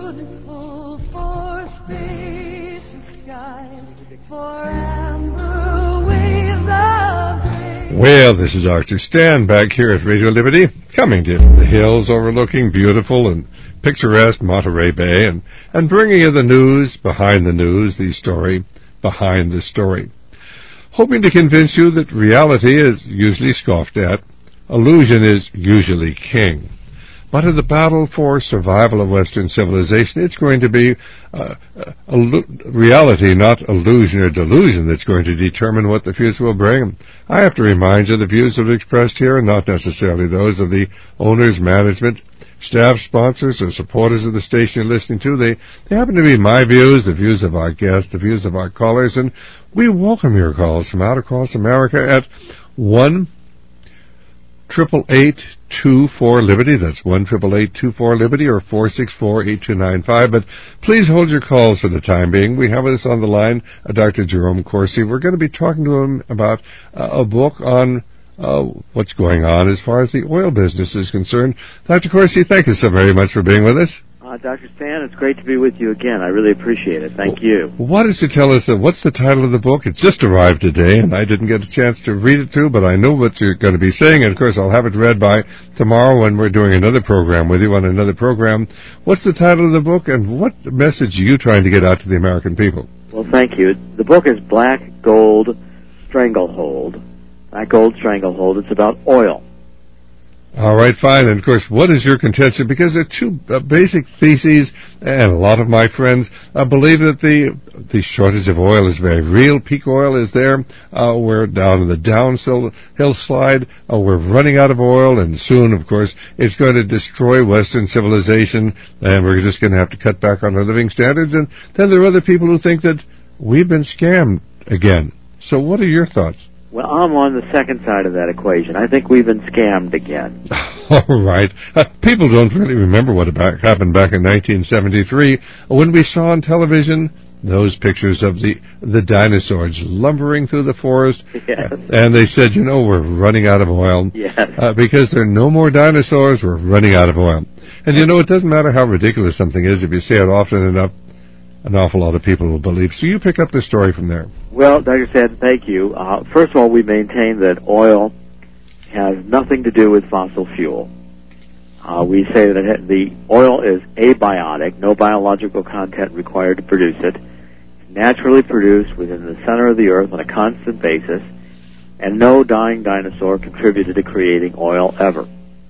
beautiful for spacious skies, for amber waves of grace. Well, this is Dr. Stan back here at Radio Liberty, coming to the hills overlooking beautiful and picturesque Monterey Bay, and bringing you the news behind the news, the story behind the story. Hoping to convince you that reality is usually scoffed at, illusion is usually king. But in the battle for survival of Western civilization, it's going to be reality, not illusion or delusion, that's going to determine what the future will bring. I have to remind you the views that are expressed here are not necessarily those of the owners, management, staff, sponsors, or supporters of the station you're listening to. They happen to be my views, the views of our guests, the views of our callers, and we welcome your calls from out across America at 1-888-24-LIBERTY. That's 1-888-24-LIBERTY or 464-8295. But please hold your calls for the time being. We have us on the line, Dr. Jerome Corsi. We're going to be talking to him about a book on what's going on as far as the oil business is concerned. Dr. Corsi, thank you so very much for being with us. Dr. Stan, it's great to be with you again. I really appreciate it. Thank you. Why don't you tell us, what's the title of the book? It just arrived today, and I didn't get a chance to read it through, but I know what you're going to be saying, and of course I'll have it read by tomorrow when we're doing another program with you on another program. What's the title of the book, and what message are you trying to get out to the American people? Well, thank you. The book is Black Gold Stranglehold. Black Gold Stranglehold. It's about oil. All right, fine. And, of course, what is your contention? Because there are two basic theses, and a lot of my friends believe that the shortage of oil is very real. Peak oil is there. We're down in the downhill slide. We're running out of oil, and soon, of course, it's going to destroy Western civilization, and we're just going to have to cut back on our living standards. And then there are other people who think that we've been scammed again. So what are your thoughts? Well, I'm on the second side of that equation. I think we've been scammed again. All right. People don't really remember what happened back in 1973 when we saw on television those pictures of the dinosaurs lumbering through the forest. Yes. And they said, we're running out of oil. Yes. Because there are no more dinosaurs, we're running out of oil. And it doesn't matter how ridiculous something is. If you say it often enough, an awful lot of people will believe. So you pick up the story from there. Well, Dr. Stan, thank you. First of all, we maintain that oil has nothing to do with fossil fuel. We say that the oil is abiotic, no biological content required to produce it, naturally produced within the center of the earth on a constant basis, and no dying dinosaur contributed to creating oil ever.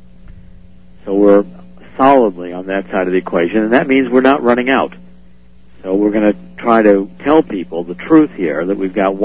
So we're solidly on that side of the equation, and that means we're not running out. So we're going to try to tell people the truth here, that we've got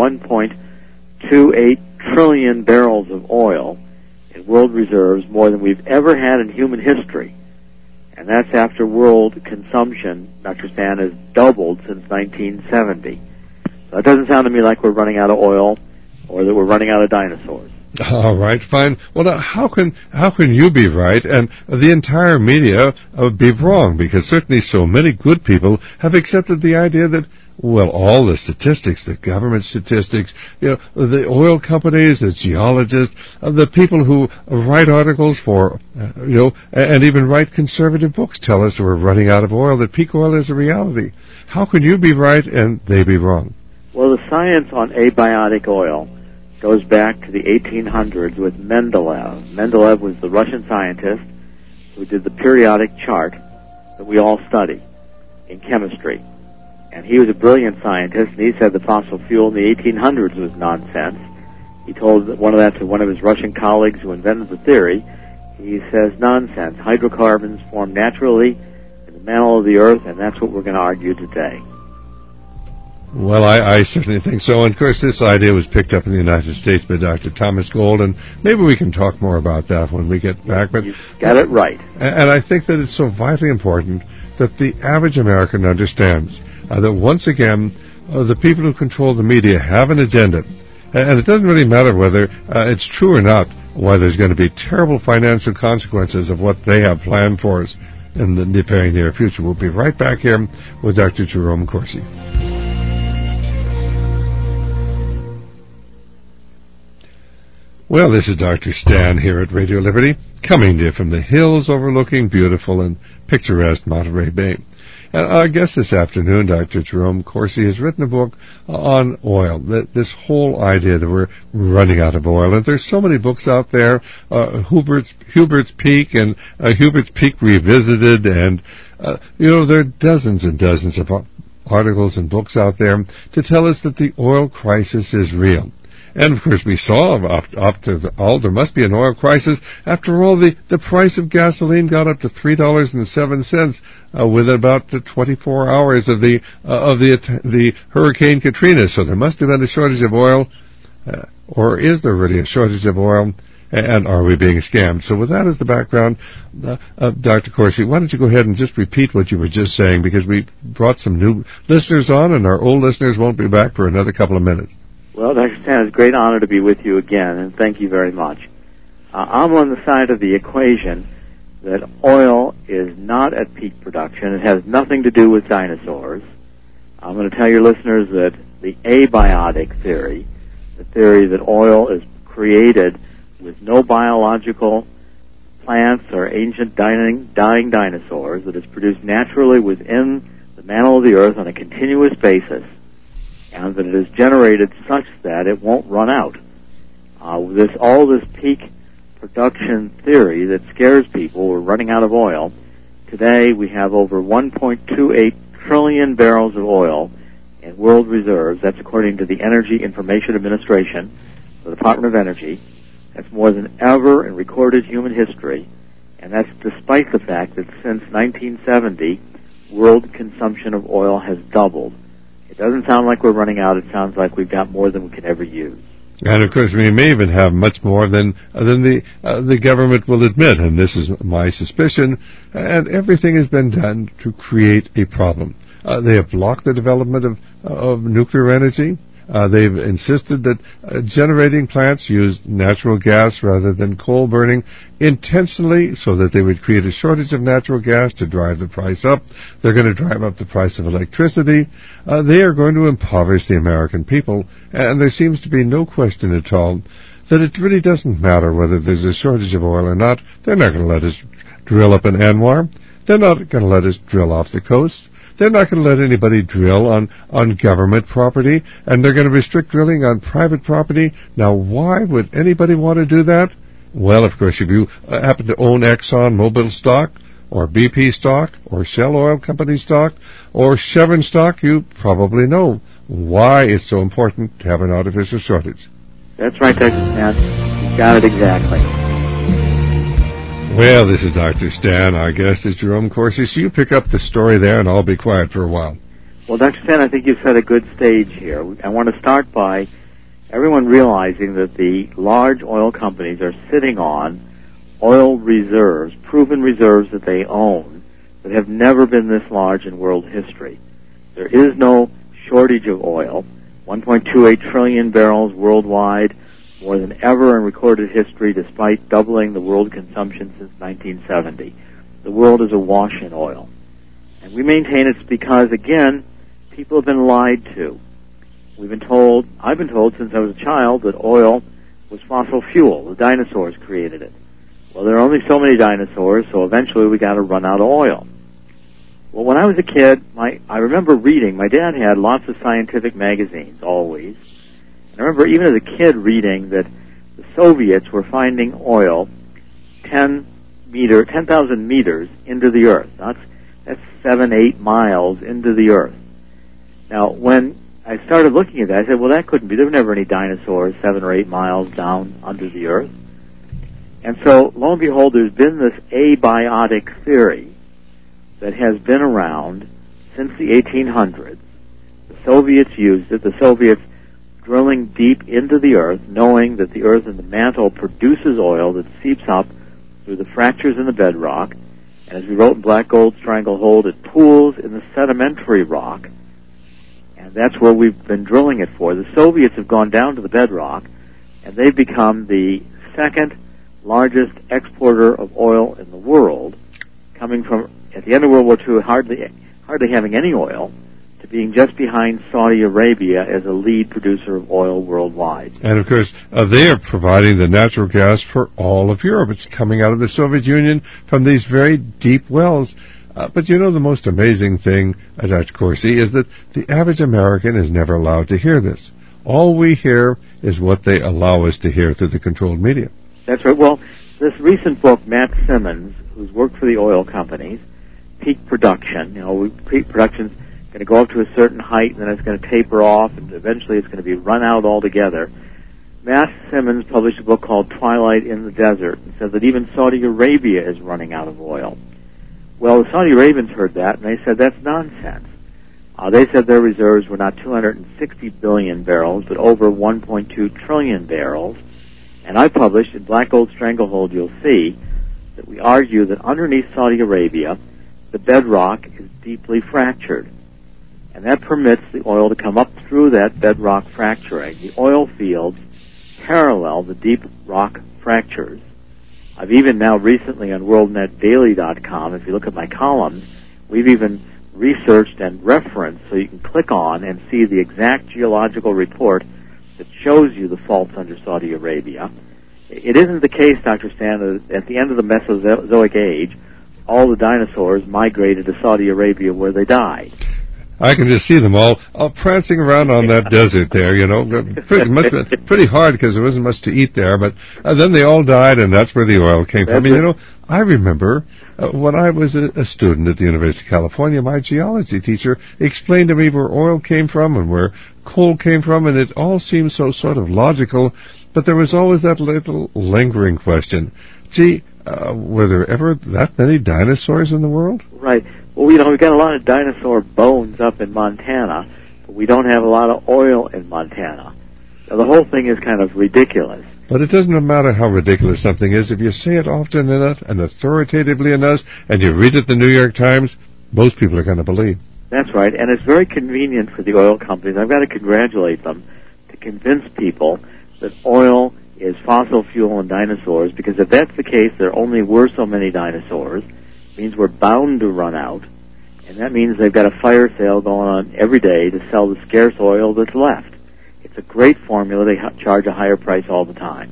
1.28 trillion barrels of oil in world reserves, more than we've ever had in human history. And that's after world consumption, Dr. Stan, has doubled since 1970. So it doesn't sound to me like we're running out of oil or that we're running out of dinosaurs. All right, fine. Well, now, how can you be right and the entire media be wrong? Because certainly so many good people have accepted the idea that, all the statistics, the government statistics, the oil companies, the geologists, the people who write articles for, and even write conservative books tell us we're running out of oil, that peak oil is a reality. How can you be right and they be wrong? Well, the science on abiotic oil goes back to the 1800s with Mendeleev. Mendeleev was the Russian scientist who did the periodic chart that we all study in chemistry. And he was a brilliant scientist, and he said the fossil fuel in the 1800s was nonsense. He told one of his Russian colleagues who invented the theory. He says, nonsense. Hydrocarbons form naturally in the mantle of the earth, and that's what we're going to argue today. Well, I certainly think so. And, of course, this idea was picked up in the United States by Dr. Thomas Gold, and maybe we can talk more about that when we get back. But you got it right. And I think that it's so vitally important that the average American understands that, once again, the people who control the media have an agenda. And it doesn't really matter whether it's true or not, why there's going to be terrible financial consequences of what they have planned for us in the very near future. We'll be right back here with Dr. Jerome Corsi. Well, this is Dr. Stan here at Radio Liberty, coming to you from the hills overlooking beautiful and picturesque Monterey Bay. And our guest this afternoon, Dr. Jerome Corsi, has written a book on oil, this whole idea that we're running out of oil. And there's so many books out there, Hubert's Peak and Hubert's Peak Revisited, and there are dozens and dozens of articles and books out there to tell us that the oil crisis is real. And, of course, we saw there must be an oil crisis. After all, the price of gasoline got up to $3.07 within about 24 hours of the Hurricane Katrina. So there must have been a shortage of oil, or is there really a shortage of oil? And are we being scammed? So with that as the background, Dr. Corsi, why don't you go ahead and just repeat what you were just saying, because we brought some new listeners on, and our old listeners won't be back for another couple of minutes. Well, Dr. Stan, it's a great honor to be with you again, and thank you very much. I'm on the side of the equation that oil is not at peak production. It has nothing to do with dinosaurs. I'm going to tell your listeners that the abiotic theory, the theory that oil is created with no biological plants or ancient dying dinosaurs, that is produced naturally within the mantle of the earth on a continuous basis, and that it is generated such that it won't run out. All this peak production theory that scares people, we're running out of oil. Today we have over 1.28 trillion barrels of oil in world reserves. That's according to the Energy Information Administration, the Department of Energy. That's more than ever in recorded human history, and that's despite the fact that since 1970, world consumption of oil has doubled. It doesn't sound like we're running out. It sounds like we've got more than we can ever use. And, of course, we may even have much more than the government will admit, and this is my suspicion, and everything has been done to create a problem. They have blocked the development of nuclear energy. They've insisted that generating plants use natural gas rather than coal burning intentionally so that they would create a shortage of natural gas to drive the price up. They're going to drive up the price of electricity. They are going to impoverish the American people, and there seems to be no question at all that it really doesn't matter whether there's a shortage of oil or not. They're not going to let us drill up in Anwar. They're not going to let us drill off the coast. They're not going to let anybody drill on government property, and they're going to restrict drilling on private property. Now, why would anybody want to do that? Well, of course, if you happen to own Exxon Mobil stock, or BP stock, or Shell Oil Company stock, or Chevron stock, you probably know why it's so important to have an artificial shortage. That's right, Dr. Stan. You got it exactly. Well, this is Dr. Stan. Our guest is Jerome Corsi. So you pick up the story there, and I'll be quiet for a while. Well, Dr. Stan, I think you've set a good stage here. I want to start by everyone realizing that the large oil companies are sitting on oil reserves, proven reserves that they own, that have never been this large in world history. There is no shortage of oil. 1.28 trillion barrels worldwide, more than ever in recorded history, despite doubling the world consumption since 1970. The world is awash in oil. And we maintain it's because, again, people have been lied to. I've been told since I was a child that oil was fossil fuel. The dinosaurs created it. Well, there are only so many dinosaurs, so eventually we got to run out of oil. Well, when I was a kid, I remember reading, my dad had lots of scientific magazines, always. I remember even as a kid reading that the Soviets were finding oil 10,000 meters into the earth. That's 7-8 miles into the earth. Now, when I started looking at that, I said, well, that couldn't be. There were never any dinosaurs 7 or 8 miles down under the earth. And so, lo and behold, there's been this abiotic theory that has been around since the 1800s. The Soviets used it. The Soviets drilling deep into the earth, knowing that the earth in the mantle produces oil that seeps up through the fractures in the bedrock, and as we wrote in Black Gold Stranglehold, it pools in the sedimentary rock, and that's where we've been drilling it for. The Soviets have gone down to the bedrock, and they've become the second largest exporter of oil in the world, coming from, at the end of World War II, hardly having any oil, to being just behind Saudi Arabia as a lead producer of oil worldwide. And, of course, they are providing the natural gas for all of Europe. It's coming out of the Soviet Union from these very deep wells. But you know, the most amazing thing, Dr. Corsi, is that the average American is never allowed to hear this. All we hear is what they allow us to hear through the controlled media. That's right. Well, this recent book, Matt Simmons, who's worked for the oil companies, peak production, peak production's going to go up to a certain height, and then it's going to taper off, and eventually it's going to be run out altogether. Matt Simmons published a book called Twilight in the Desert, and said that even Saudi Arabia is running out of oil. Well, the Saudi Arabians heard that, and they said that's nonsense. They said their reserves were not 260 billion barrels, but over 1.2 trillion barrels. And I published in Black Gold Stranglehold, you'll see, that we argue that underneath Saudi Arabia, the bedrock is deeply fractured. And that permits the oil to come up through that bedrock fracturing. The oil fields parallel the deep rock fractures. I've even now recently on WorldNetDaily.com, if you look at my columns, we've even researched and referenced so you can click on and see the exact geological report that shows you the faults under Saudi Arabia. It isn't the case, Dr. Stan, that at the end of the Mesozoic age, all the dinosaurs migrated to Saudi Arabia where they died. I can just see them all prancing around on that desert there, Must have been pretty hard because there wasn't much to eat there, but then they all died, and that's where the oil came from. I remember when I was a student at the University of California, my geology teacher explained to me where oil came from and where coal came from, and it all seemed so sort of logical, but there was always that little lingering question. Gee, were there ever that many dinosaurs in the world? Right. Well, we've got a lot of dinosaur bones up in Montana, but we don't have a lot of oil in Montana. Now, the whole thing is kind of ridiculous. But it doesn't matter how ridiculous something is. If you say it often enough and authoritatively enough, and you read it in the New York Times, most people are going to believe. That's right, and it's very convenient for the oil companies. I've got to congratulate them to convince people that oil is fossil fuel and dinosaurs, because if that's the case, there only were so many dinosaurs. It means we're bound to run out, and that means they've got a fire sale going on every day to sell the scarce oil that's left. It's a great formula. They charge a higher price all the time.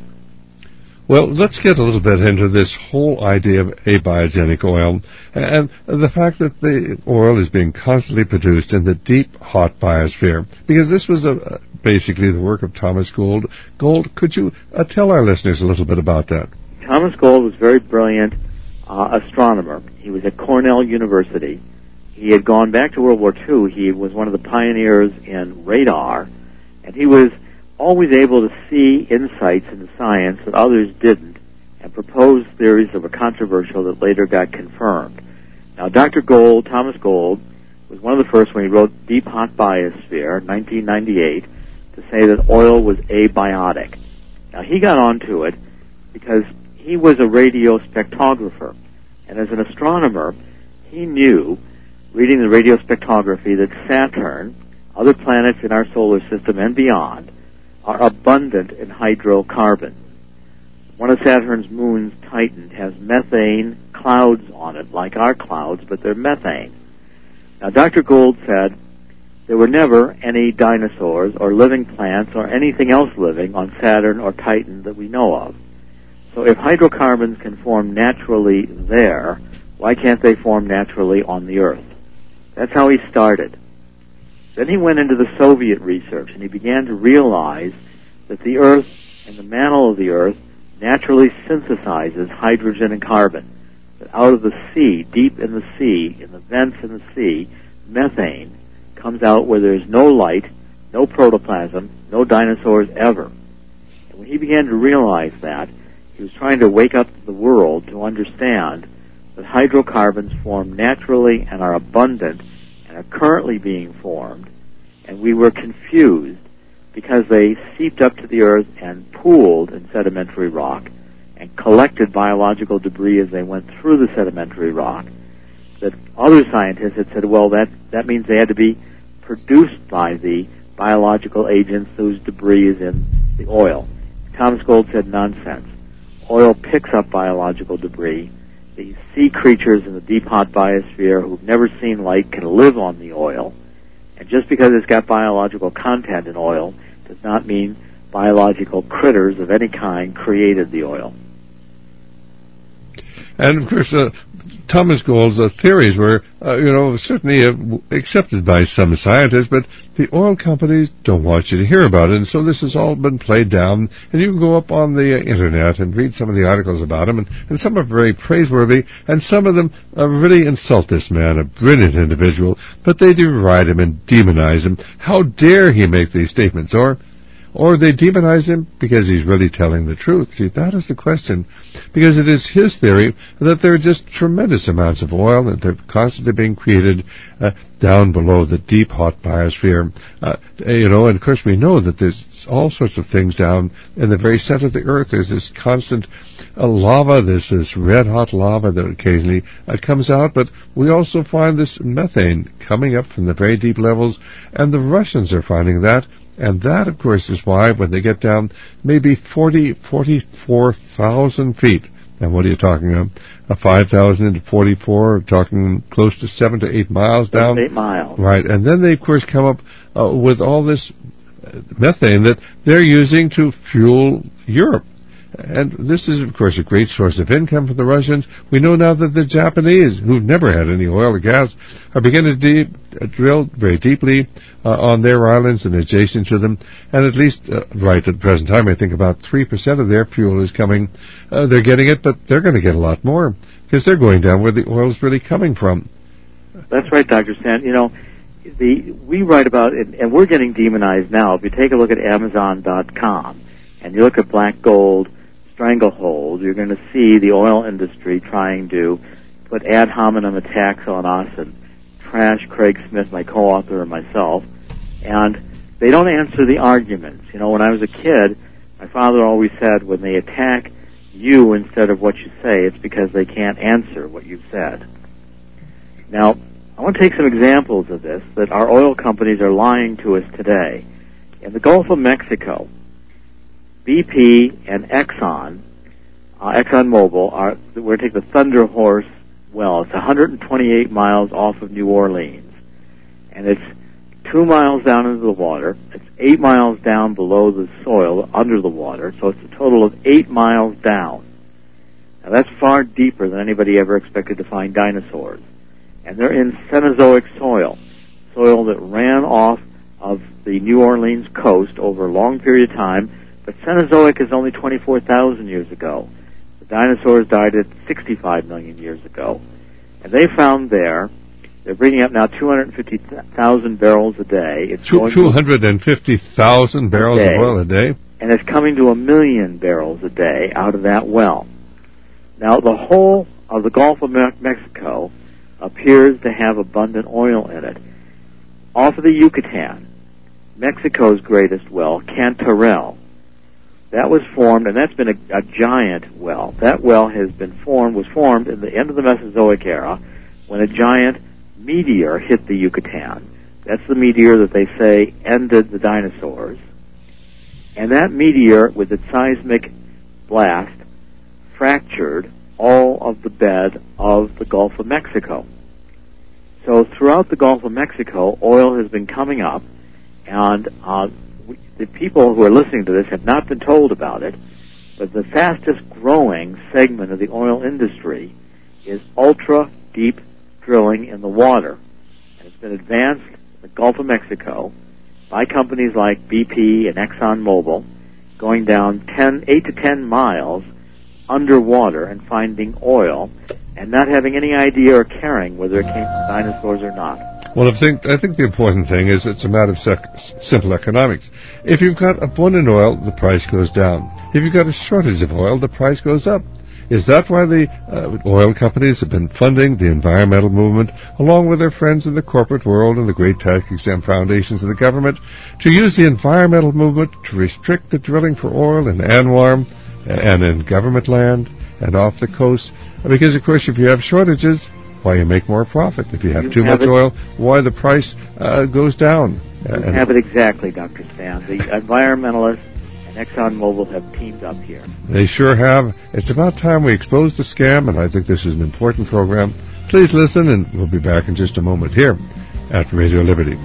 Well, let's get a little bit into this whole idea of abiogenic oil and the fact that the oil is being constantly produced in the deep, hot biosphere, because this was basically the work of Thomas Gold. Gold, could you tell our listeners a little bit about that? Thomas Gold was a very brilliant astronomer. He was at Cornell University. He had gone back to World War II. He was one of the pioneers in radar, and he was always able to see insights into science that others didn't, and propose theories that were controversial that later got confirmed. Now, Dr. Gold, Thomas Gold, was one of the first when he wrote Deep Hot Biosphere, 1998, to say that oil was abiotic. Now, he got onto it because he was a radio spectrographer, and as an astronomer, he knew, reading the radio spectrography, that Saturn, other planets in our solar system and beyond, are abundant in hydrocarbons. One of Saturn's moons, Titan, has methane clouds on it, like our clouds, but they're methane. Now, Dr. Gold said there were never any dinosaurs or living plants or anything else living on Saturn or Titan that we know of. So if hydrocarbons can form naturally there, why can't they form naturally on the Earth? That's how he started. Then he went into the Soviet research, and he began to realize that the Earth and the mantle of the Earth naturally synthesizes hydrogen and carbon. That out of the sea, deep in the sea, in the vents in the sea, methane comes out where there's no light, no protoplasm, no dinosaurs ever. And when he began to realize that, he was trying to wake up the world to understand that hydrocarbons form naturally and are abundant and are currently being formed, and we were confused because they seeped up to the Earth and pooled in sedimentary rock and collected biological debris as they went through the sedimentary rock, that other scientists had said, well, that means they had to be produced by the biological agents whose debris is in the oil. Thomas Gold said, nonsense. Oil picks up biological debris. The sea creatures in the deep hot biosphere who've never seen light can live on the oil. And just because it's got biological content in oil does not mean biological critters of any kind created the oil. And of course, Thomas Gold's theories were, certainly accepted by some scientists, but the oil companies don't want you to hear about it. And so this has all been played down. And you can go up on the internet and read some of the articles about him, and some are very praiseworthy, and some of them really insult this man, a brilliant individual, but they deride him and demonize him. How dare he make these statements? Or they demonize him because he's really telling the truth. See, that is the question. Because it is his theory that there are just tremendous amounts of oil and they're constantly being created down below the deep, hot biosphere. And of course we know that there's all sorts of things down in the very center of the earth. There's this constant lava, there's this red-hot lava that occasionally comes out, but we also find this methane coming up from the very deep levels, and the Russians are finding that. And that, of course, is why when they get down maybe 44,000 feet, and what are you talking about? 5,000 into 44, talking close to 7 to 8 miles down. 8 miles. Right, and then they, of course, come up with all this methane that they're using to fuel Europe. And this is, of course, a great source of income for the Russians. We know now that the Japanese, who've never had any oil or gas, are beginning to drill very deeply on their islands and adjacent to them. And at least, right at the present time, I think about 3% of their fuel is coming. They're getting it, but they're going to get a lot more because they're going down where the oil is really coming from. That's right, Dr. Stan. We write about it, and we're getting demonized now. If you take a look at Amazon.com and you look at black gold stranglehold, you're going to see the oil industry trying to put ad hominem attacks on us and trash Craig Smith, my co-author, and myself. And they don't answer the arguments. When I was a kid, my father always said, when they attack you instead of what you say, it's because they can't answer what you've said. Now, I want to take some examples of this, that our oil companies are lying to us today. In the Gulf of Mexico, BP and ExxonMobil we're taking the Thunder Horse well. It's 128 miles off of New Orleans, and it's 2 miles down into the water. It's 8 miles down below the soil, under the water, so it's a total of 8 miles down. Now that's far deeper than anybody ever expected to find dinosaurs. And they're in Cenozoic soil that ran off of the New Orleans coast over a long period of time. But Cenozoic is only 24,000 years ago. The dinosaurs died at 65 million years ago. And they found they're bringing up now 250,000 barrels a day. It's 250,000 barrels of oil a day? And it's coming to 1 million barrels a day out of that well. Now, the whole of the Gulf of Mexico appears to have abundant oil in it. Off of the Yucatan, Mexico's greatest well, Cantarell, that was formed, and that's been a giant well. That well was formed in the end of the Mesozoic era when a giant meteor hit the Yucatan. That's the meteor that they say ended the dinosaurs. And that meteor, with its seismic blast, fractured all of the bed of the Gulf of Mexico. So throughout the Gulf of Mexico, oil has been coming up, and the people who are listening to this have not been told about it, but the fastest growing segment of the oil industry is ultra-deep drilling in the water. And it's been advanced in the Gulf of Mexico by companies like BP and ExxonMobil, going down 8 to 10 miles underwater and finding oil and not having any idea or caring whether it came from dinosaurs or not. Well, I think the important thing is it's a matter of simple economics. If you've got abundant oil, the price goes down. If you've got a shortage of oil, the price goes up. Is that why the oil companies have been funding the environmental movement, along with their friends in the corporate world and the great tax-exempt foundations of the government, to use the environmental movement to restrict the drilling for oil in ANWR and in government land and off the coast? Because, of course, if you have shortages, why you make more profit. If you have too much oil, why the price goes down. You have it exactly, Dr. Stan. The environmentalists and ExxonMobil have teamed up here. They sure have. It's about time we expose the scam, and I think this is an important program. Please listen, and we'll be back in just a moment here at Radio Liberty.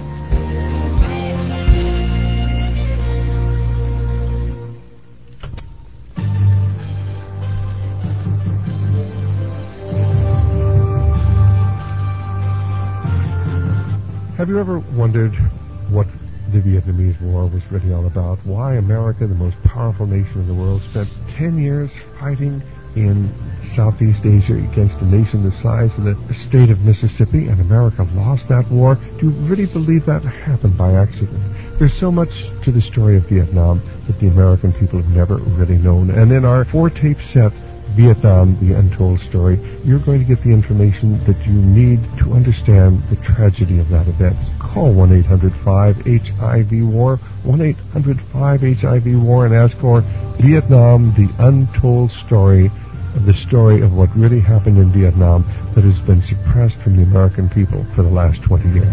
Have you ever wondered what the Vietnamese War was really all about? Why America, the most powerful nation in the world, spent 10 years fighting in Southeast Asia against a nation the size of the state of Mississippi, and America lost that war? Do you really believe that happened by accident? There's so much to the story of Vietnam that the American people have never really known. And in our 4-tape set, Vietnam, The Untold Story, you're going to get the information that you need to understand the tragedy of that event. Call 1-800-5-HIV-WAR, 1-800-5-HIV-WAR, and ask for Vietnam, The Untold Story, the story of what really happened in Vietnam that has been suppressed from the American people for the last 20 years.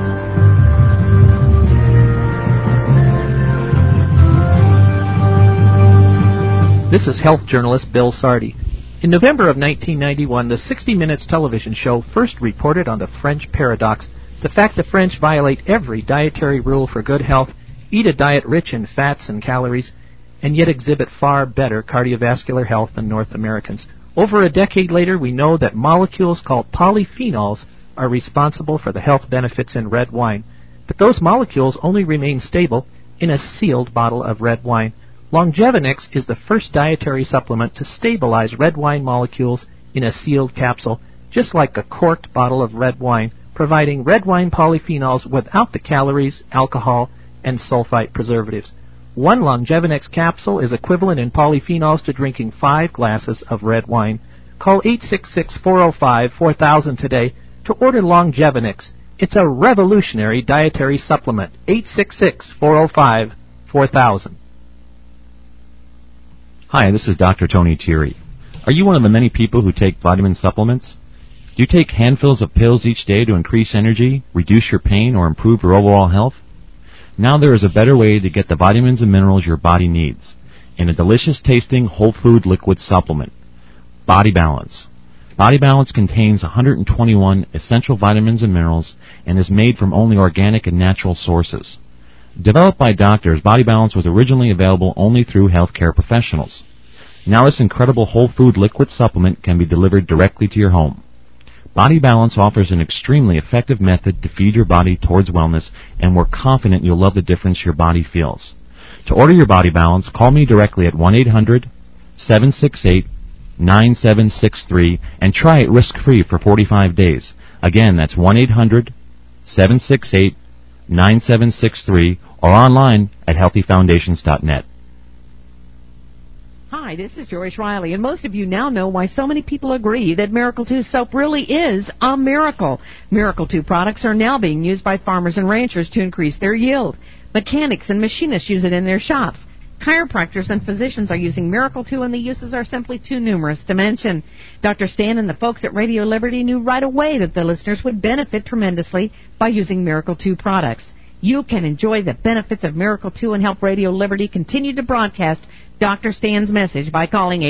This is health journalist Bill Sardi. In November of 1991, the 60 Minutes television show first reported on the French paradox, the fact the French violate every dietary rule for good health, eat a diet rich in fats and calories, and yet exhibit far better cardiovascular health than North Americans. Over a decade later, we know that molecules called polyphenols are responsible for the health benefits in red wine. But those molecules only remain stable in a sealed bottle of red wine. Longevinix is the first dietary supplement to stabilize red wine molecules in a sealed capsule, just like a corked bottle of red wine, providing red wine polyphenols without the calories, alcohol, and sulfite preservatives. One Longevinix capsule is equivalent in polyphenols to drinking 5 glasses of red wine. Call 866-405-4000 today to order Longevinix. It's a revolutionary dietary supplement. 866-405-4000. Hi, this is Dr. Tony Thierry. Are you one of the many people who take vitamin supplements? Do you take handfuls of pills each day to increase energy, reduce your pain, or improve your overall health? Now there is a better way to get the vitamins and minerals your body needs in a delicious-tasting whole food liquid supplement, Body Balance. Body Balance contains 121 essential vitamins and minerals and is made from only organic and natural sources. Developed by doctors, Body Balance was originally available only through healthcare professionals. Now this incredible whole food liquid supplement can be delivered directly to your home. Body Balance offers an extremely effective method to feed your body towards wellness, and we're confident you'll love the difference your body feels. To order your Body Balance, call me directly at 1-800-768-9763 and try it risk-free for 45 days. Again, that's 1-800-768-9763 or online at healthyfoundations.net. Hi, this is Joyce Riley, and most of you now know why so many people agree that Miracle 2 soap really is a miracle. Miracle 2 products are now being used by farmers and ranchers to increase their yield. Mechanics and machinists use it in their shops. Chiropractors and physicians are using Miracle 2, and the uses are simply too numerous to mention. Dr. Stan and the folks at Radio Liberty knew right away that the listeners would benefit tremendously by using Miracle 2 products. You can enjoy the benefits of Miracle 2 and help Radio Liberty continue to broadcast Dr. Stan's message by calling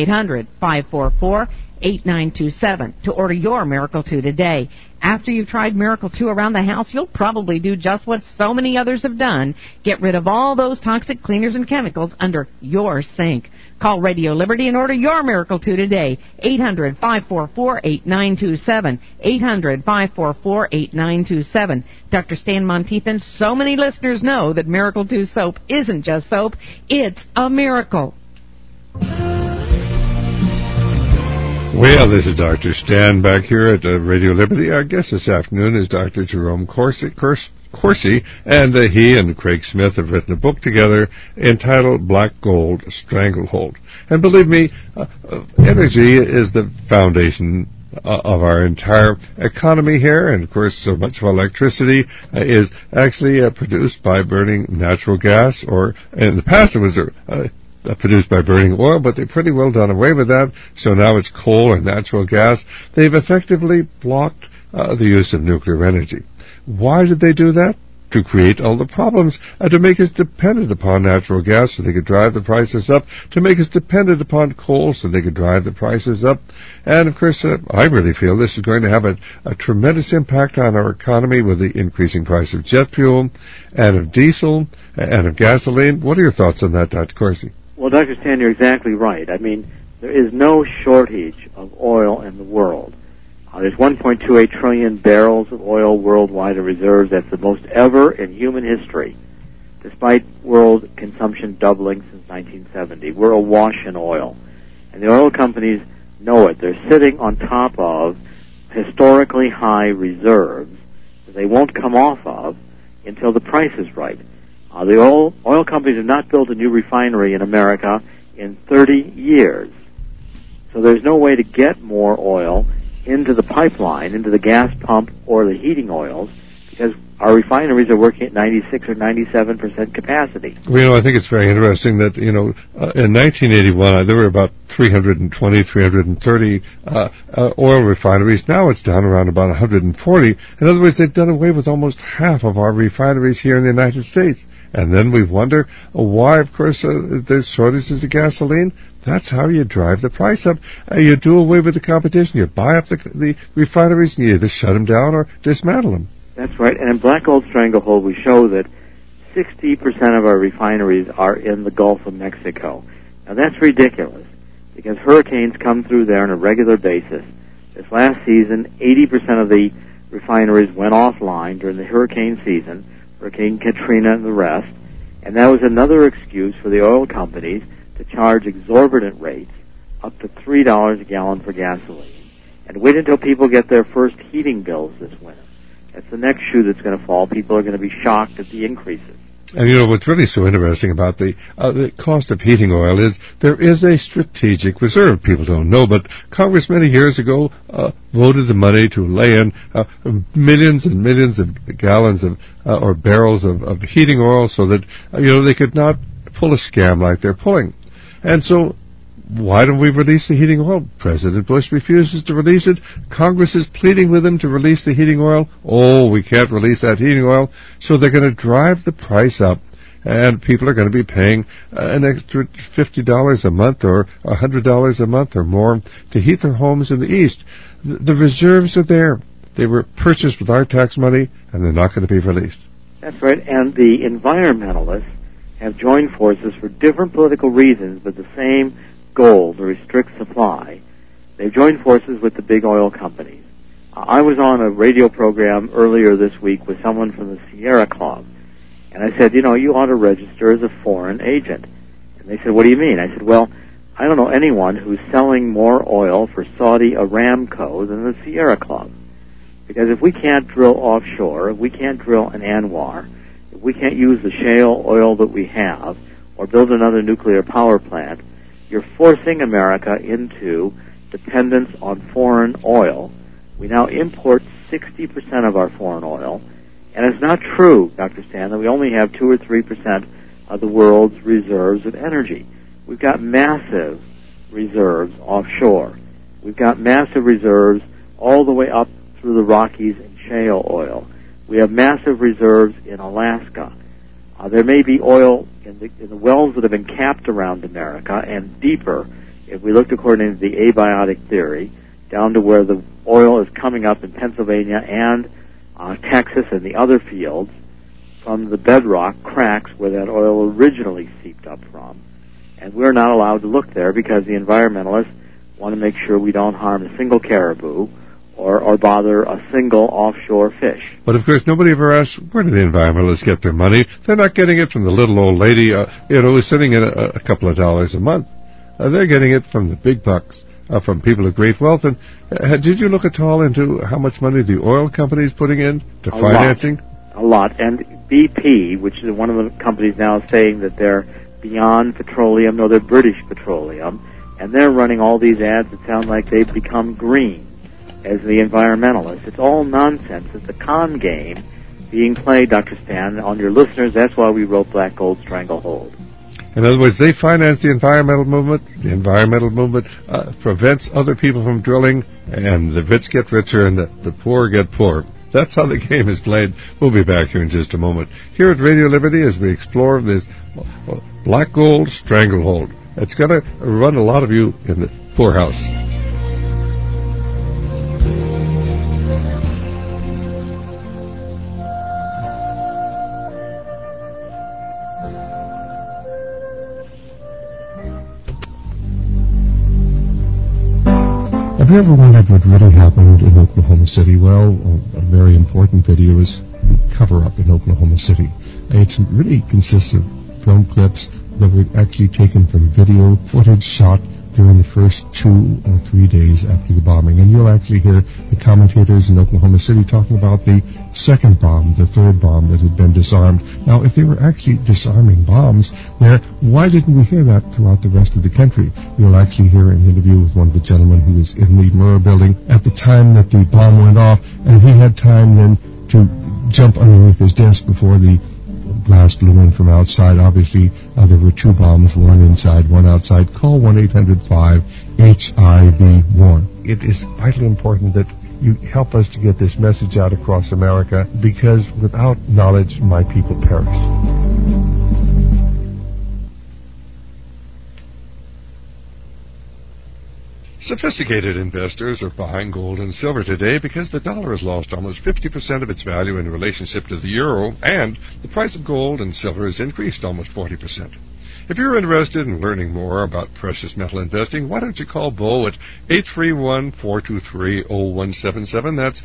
800-544-8927 to order your Miracle 2 today. After you've tried Miracle 2 around the house, you'll probably do just what so many others have done. Get rid of all those toxic cleaners and chemicals under your sink. Call Radio Liberty and order your Miracle 2 today. 800-544-8927. 800-544-8927. Dr. Stan Monteith, so many listeners know that Miracle 2 soap isn't just soap, it's a miracle. Well, this is Dr. Stan back here at Radio Liberty. Our guest this afternoon is Dr. Jerome Corsi, and he and Craig Smith have written a book together entitled Black Gold Stranglehold. And believe me, energy is the foundation of our entire economy here, and of course so much of electricity is actually produced by burning natural gas, or in the past it was produced by burning oil, but they've pretty well done away with that, so now it's coal and natural gas. They've effectively blocked the use of nuclear energy. Why did they do that? To create all the problems, to make us dependent upon natural gas so they could drive the prices up, to make us dependent upon coal so they could drive the prices up. And of course, I really feel this is going to have a tremendous impact on our economy with the increasing price of jet fuel and of diesel and of gasoline. What are your thoughts on that, Dr. Corsi? Well, Dr. Stan, you're exactly right. I mean, there is no shortage of oil in the world. There's 1.28 trillion barrels of oil worldwide in reserves. That's the most ever in human history, despite world consumption doubling since 1970. We're awash in oil. And the oil companies know it. They're sitting on top of historically high reserves that they won't come off of until the price is right. The oil companies have not built a new refinery in America in 30 years. So there's no way to get more oil into the pipeline, into the gas pump or the heating oils, because our refineries are working at 96 or 97% capacity. Well, I think it's very interesting that, in 1981, there were about 320, 330 oil refineries. Now it's down around about 140. In other words, they've done away with almost half of our refineries here in the United States. And then we wonder why, of course, there's shortages of gasoline. That's how you drive the price up. You do away with the competition. You buy up the refineries and you either shut them down or dismantle them. That's right. And in Black Gold Stranglehold, we show that 60% of our refineries are in the Gulf of Mexico. Now, that's ridiculous, because hurricanes come through there on a regular basis. This last season, 80% of the refineries went offline during the hurricane season, Hurricane Katrina and the rest, and that was another excuse for the oil companies to charge exorbitant rates, up to $3 a gallon for gasoline. And wait until people get their first heating bills this winter. That's the next shoe that's going to fall. People are going to be shocked at the increases. And what's really so interesting about the cost of heating oil is there is a strategic reserve. People don't know, but Congress many years ago voted the money to lay in millions and millions of gallons of or barrels of heating oil so that they could not pull a scam like they're pulling. And so, why don't we release the heating oil? President Bush refuses to release it. Congress is pleading with him to release the heating oil. Oh, we can't release that heating oil. So they're going to drive the price up, and people are going to be paying an extra $50 a month or $100 a month or more to heat their homes in the East. The reserves are there. They were purchased with our tax money, and they're not going to be released. That's right. And the environmentalists have joined forces for different political reasons, but the same goal, to restrict supply. They've joined forces with the big oil companies. I was on a radio program earlier this week with someone from the Sierra Club, and I said, you ought to register as a foreign agent. And they said, what do you mean? I said, well, I don't know anyone who's selling more oil for Saudi Aramco than the Sierra Club. Because if we can't drill offshore, if we can't drill in Anwar, if we can't use the shale oil that we have, or build another nuclear power plant, you're forcing America into dependence on foreign oil. We now import 60% of our foreign oil, and it's not true, Dr. Stan, that we only have 2 or 3% of the world's reserves of energy. We've got massive reserves offshore. We've got massive reserves all the way up through the Rockies in shale oil. We have massive reserves in Alaska. There may be oil in the wells that have been capped around America and deeper, if we looked according to the abiotic theory, down to where the oil is coming up in Pennsylvania and Texas and the other fields from the bedrock cracks where that oil originally seeped up from. And we're not allowed to look there because the environmentalists want to make sure we don't harm a single caribou or bother a single offshore fish. But of course, nobody ever asks, where do the environmentalists get their money? They're not getting it from the little old lady, who's sitting in a couple of dollars a month. They're getting it from the big bucks, from people of great wealth. And did you look at all into how much money the oil company's putting in to financing? A lot. And BP, which is one of the companies now saying that they're beyond petroleum, no, they're British Petroleum, and they're running all these ads that sound like they've become green as the environmentalists. It's all nonsense. It's a con game being played, Dr. Stan, on your listeners. That's why we wrote Black Gold Stranglehold. In other words, they finance the environmental movement. The environmental movement prevents other people from drilling, and the rich get richer and the poor get poorer. That's how the game is played. We'll be back here in just a moment. Here at Radio Liberty, as we explore this Black Gold Stranglehold. It's going to run a lot of you in the poorhouse. Have you ever wondered what really happened in Oklahoma City? Well, a very important video is the cover-up in Oklahoma City. It really consists of film clips that were actually taken from video footage shot during the first 2 or 3 days after the bombing. And you'll actually hear the commentators in Oklahoma City talking about the second bomb, the third bomb that had been disarmed. Now, if they were actually disarming bombs there, why didn't we hear that throughout the rest of the country? You'll actually hear an interview with one of the gentlemen who was in the Murrah building at the time that the bomb went off, and he had time then to jump underneath his desk before the blast blew in from outside. Obviously, there were 2 bombs, one inside, one outside. Call 1-800-5-HIV-WARN. It is vitally important that you help us to get this message out across America, because without knowledge, my people perish. Sophisticated investors are buying gold and silver today because the dollar has lost almost 50% of its value in relationship to the euro, and the price of gold and silver has increased almost 40%. If you're interested in learning more about precious metal investing, why don't you call Bo at 831-423-0177. That's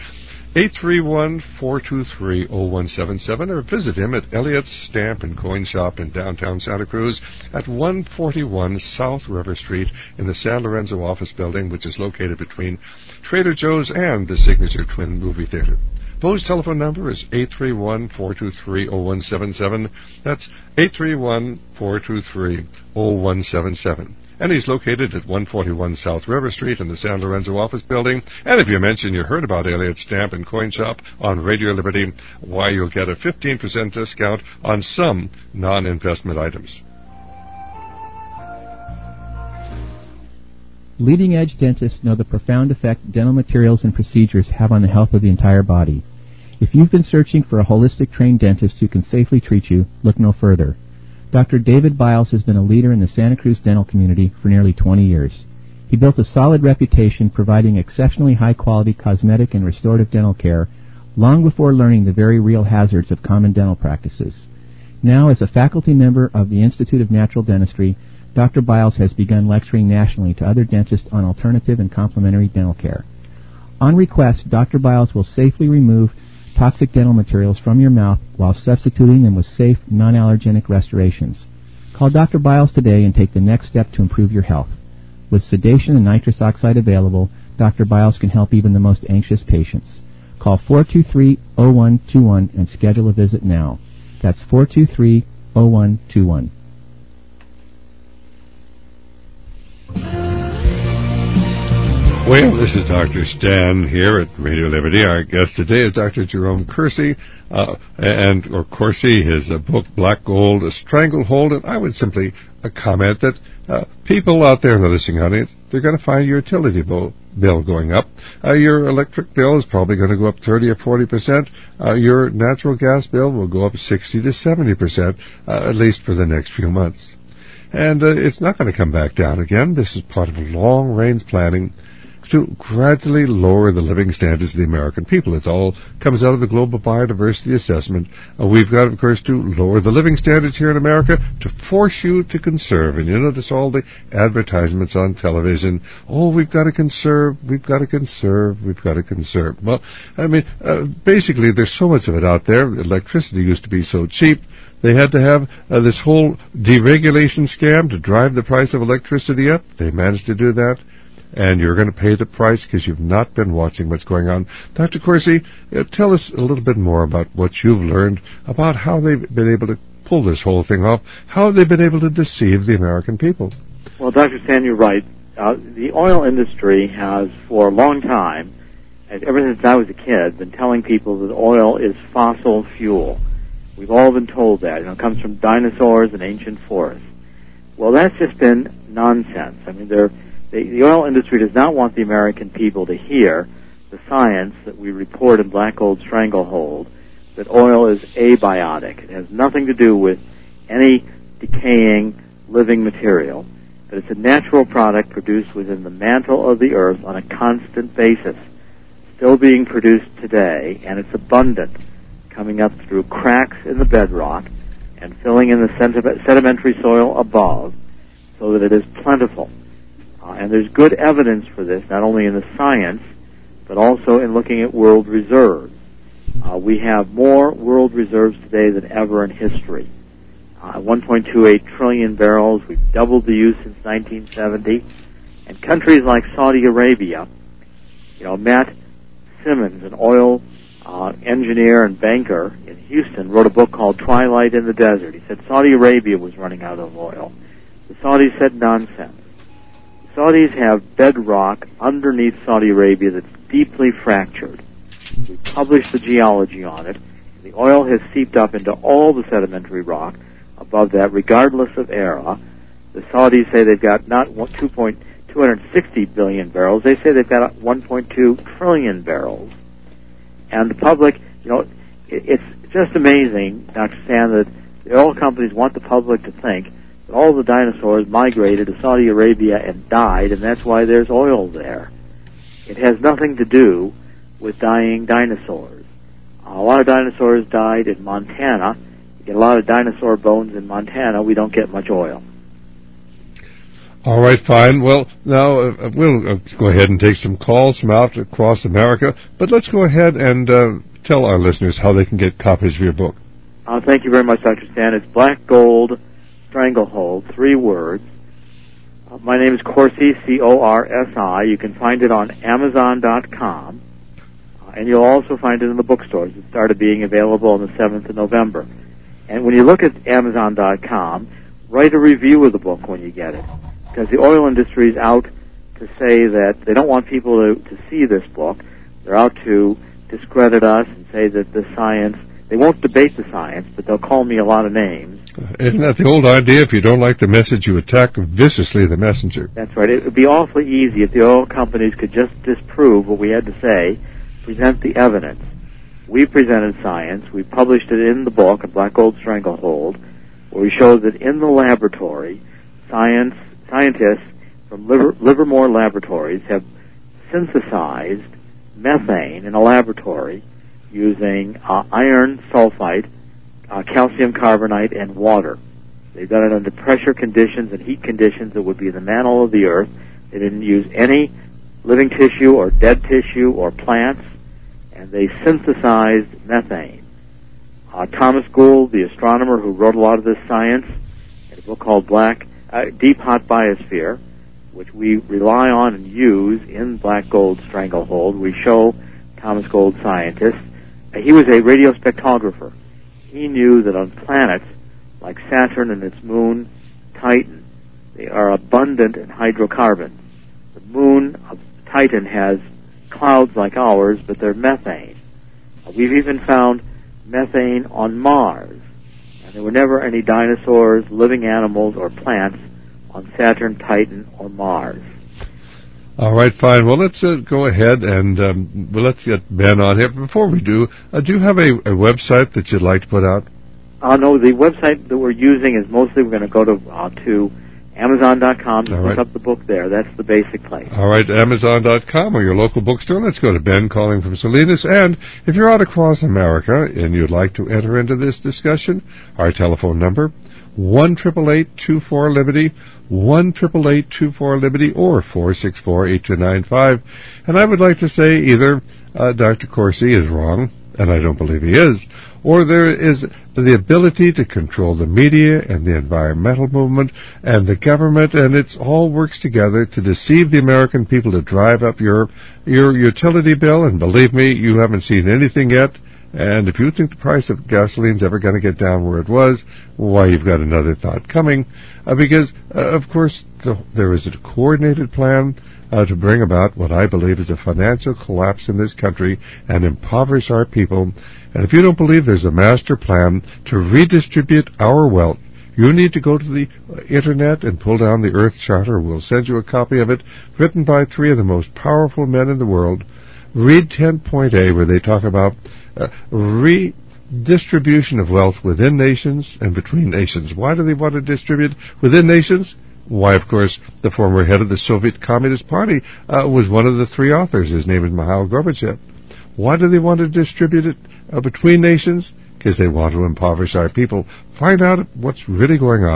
831-423-0177, or visit him at Elliott's Stamp and Coin Shop in downtown Santa Cruz at 141 South River Street in the San Lorenzo office building, which is located between Trader Joe's and the Signature Twin Movie Theater. Bo's telephone number is 831-423-0177. That's 831-423-0177. And he's located at 141 South River Street in the San Lorenzo office building. And if you mention you heard about Elliott Stamp and Coin Shop on Radio Liberty, why, you'll get a 15% discount on some non-investment items. Leading-edge dentists know the profound effect dental materials and procedures have on the health of the entire body. If you've been searching for a holistic trained dentist who can safely treat you, look no further. Dr. David Biles has been a leader in the Santa Cruz dental community for nearly 20 years. He built a solid reputation providing exceptionally high-quality cosmetic and restorative dental care long before learning the very real hazards of common dental practices. Now, as a faculty member of the Institute of Natural Dentistry, Dr. Biles has begun lecturing nationally to other dentists on alternative and complementary dental care. On request, Dr. Biles will safely remove toxic dental materials from your mouth while substituting them with safe, non-allergenic restorations. Call Dr. Biles today and take the next step to improve your health. With sedation and nitrous oxide available, Dr. Biles can help even the most anxious patients. Call 423-0121 and schedule a visit now. That's 423-0121. Well, this is Dr. Stan here at Radio Liberty. Our guest today is Dr. Jerome Kersey, Corsi, his book, Black Gold, A Stranglehold. And I would simply comment that people out there listening, honey, they're going to find your utility bill going up. Your electric bill is probably going to go up 30 or 40%. Your natural gas bill will go up 60 to 70%, at least for the next few months. And it's not going to come back down again. This is part of long-range planning to gradually lower the living standards of the American people. It all comes out of the Global Biodiversity Assessment. We've got, of course, to lower the living standards here in America to force you to conserve. And you notice all the advertisements on television. Oh, we've got to conserve, we've got to conserve, we've got to conserve. Well, I mean, basically, there's so much of it out there. Electricity used to be so cheap. They had to have this whole deregulation scam to drive the price of electricity up. They managed to do that. And you're going to pay the price because you've not been watching what's going on. Dr. Kersey, tell us a little bit more about what you've learned about how they've been able to pull this whole thing off, how they've been able to deceive the American people. Well, Dr. Stan, you're right. The oil industry has, for a long time, ever since I was a kid, been telling people that oil is fossil fuel. We've all been told that. It comes from dinosaurs and ancient forests. Well, that's just been nonsense. I mean, the oil industry does not want the American people to hear the science that we report in Black Gold Stranglehold, that oil is abiotic. It has nothing to do with any decaying living material, that it's a natural product produced within the mantle of the earth on a constant basis, still being produced today, and it's abundant, coming up through cracks in the bedrock and filling in the sedimentary soil above so that it is plentiful. And there's good evidence for this, not only in the science, but also in looking at world reserves. We have more world reserves today than ever in history. 1.28 trillion barrels. We've doubled the use since 1970. And countries like Saudi Arabia, Matt Simmons, an oil engineer and banker in Houston, wrote a book called Twilight in the Desert. He said Saudi Arabia was running out of oil. The Saudis said nonsense. The Saudis have bedrock underneath Saudi Arabia that's deeply fractured. We published the geology on it. The oil has seeped up into all the sedimentary rock above that, regardless of era. The Saudis say they've got not 260 billion barrels. They say they've got 1.2 trillion barrels. And the public, it's just amazing, Dr. Stan, that the oil companies want the public to think that all the dinosaurs migrated to Saudi Arabia and died, and that's why there's oil there. It has nothing to do with dying dinosaurs. A lot of dinosaurs died in Montana. You get a lot of dinosaur bones in Montana. We don't get much oil. All right, fine. Well, now we'll go ahead and take some calls from out across America, but let's go ahead and tell our listeners how they can get copies of your book. Thank you very much, Dr. Stan. It's Black Gold Stranglehold, 3 words. My name is Corsi, C-O-R-S-I. You can find it on Amazon.com, and you'll also find it in the bookstores. It started being available on the 7th of November. And when you look at Amazon.com, write a review of the book when you get it, because the oil industry is out to say that they don't want people to see this book. They're out to discredit us and say that the science, they won't debate the science, but they'll call me a lot of names. Isn't that the old idea? If you don't like the message, you attack viciously the messenger. That's right. It would be awfully easy if the oil companies could just disprove what we had to say, present the evidence. We presented science. We published it in the book, A Black Gold Stranglehold, where we showed that in the laboratory, scientists from Livermore Laboratories have synthesized methane in a laboratory using iron sulfide, calcium carbonate, and water. They've done it under pressure conditions and heat conditions that would be the mantle of the earth. They didn't use any living tissue or dead tissue or plants, and they synthesized methane. Thomas Gould, the astronomer who wrote a lot of this science, in a book called Deep Hot Biosphere, which we rely on and use in Black Gold Stranglehold. We show Thomas Gould scientists. He was a radiospectrographer. He knew that on planets like Saturn and its moon, Titan, they are abundant in hydrocarbons. The moon of Titan has clouds like ours, but they're methane. We've even found methane on Mars. And there were never any dinosaurs, living animals, or plants on Saturn, Titan, or Mars. All right, fine. Well, let's go ahead and let's get Ben on here. Before we do you have a website that you'd like to put out? No, the website that we're using is mostly we're going to go to Amazon.com and look up the book there. That's the basic place. All right, Amazon.com or your local bookstore. Let's go to Ben calling from Salinas. And if you're out across America and you'd like to enter into this discussion, our telephone number, 1-888-24-LIBERTY, 1-888-24-LIBERTY, or 464-8295. And I would like to say either Dr. Corsi is wrong, and I don't believe he is, or there is the ability to control the media and the environmental movement and the government, and it all works together to deceive the American people to drive up your utility bill. And believe me, you haven't seen anything yet. And if you think the price of gasoline's ever going to get down where it was, why, you've got another thought coming. Because, of course, there is a coordinated plan to bring about what I believe is a financial collapse in this country and impoverish our people. And if you don't believe there's a master plan to redistribute our wealth, you need to go to the Internet and pull down the Earth Charter. We'll send you a copy of it, written by 3 of the most powerful men in the world. Read 10.A, where they talk about redistribution of wealth within nations and between nations. Why do they want to distribute within nations? Why, of course, the former head of the Soviet Communist Party was one of the 3 authors. His name is Mikhail Gorbachev. Why do they want to distribute it between nations? Because they want to impoverish our people. Find out what's really going on.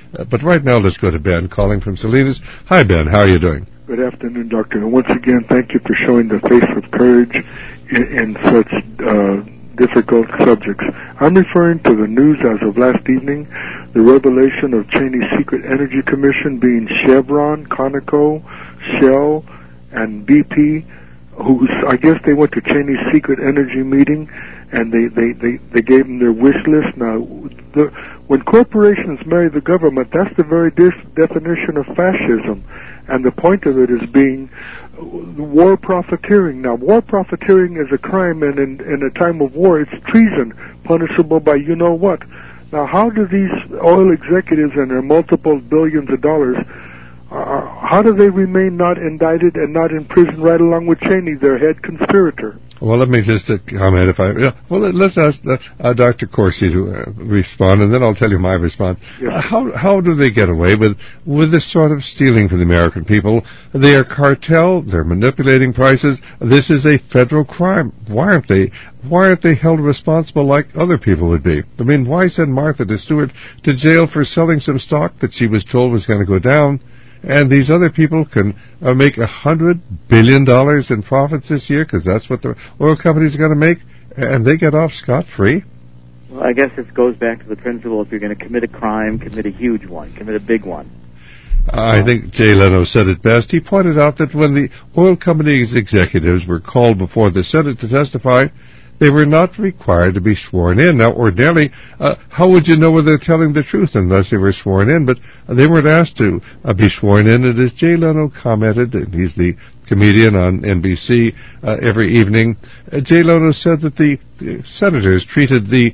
But right now, let's go to Ben, calling from Salinas. Hi, Ben. How are you doing? Good afternoon, Doctor. And once again, thank you for showing the face of courage in such difficult subjects. I'm referring to the news as of last evening, the revelation of Cheney's Secret Energy Commission being Chevron, Conoco, Shell, and BP, who I guess they went to Cheney's Secret Energy meeting, and they gave them their wish list. Now, when corporations marry the government, that's the very definition of fascism. And the point of it is being war profiteering. Now, war profiteering is a crime, and in a time of war, it's treason, punishable by you-know-what. Now, how do these oil executives and their multiple billions of dollars, how do they remain not indicted and not in prison right along with Cheney, their head conspirator? Well, let me just comment if I... let's ask Dr. Corsi to respond, and then I'll tell you my response. Yes. How do they get away with this sort of stealing from the American people? They are cartel. They're manipulating prices. This is a federal crime. Why aren't they held responsible like other people would be? I mean, why send Martha Stewart to jail for selling some stock that she was told was going to go down? And these other people can make $100 billion in profits this year, because that's what the oil companies are going to make, and they get off scot-free? Well, I guess this goes back to the principle, if you're going to commit a crime, commit a huge one, commit a big one. I think Jay Leno said it best. He pointed out that when the oil company's executives were called before the Senate to testify, they were not required to be sworn in. Now, ordinarily, how would you know whether they're telling the truth unless they were sworn in? But they weren't asked to be sworn in. And as Jay Leno commented, and he's the comedian on NBC every evening, Jay Leno said that the senators treated the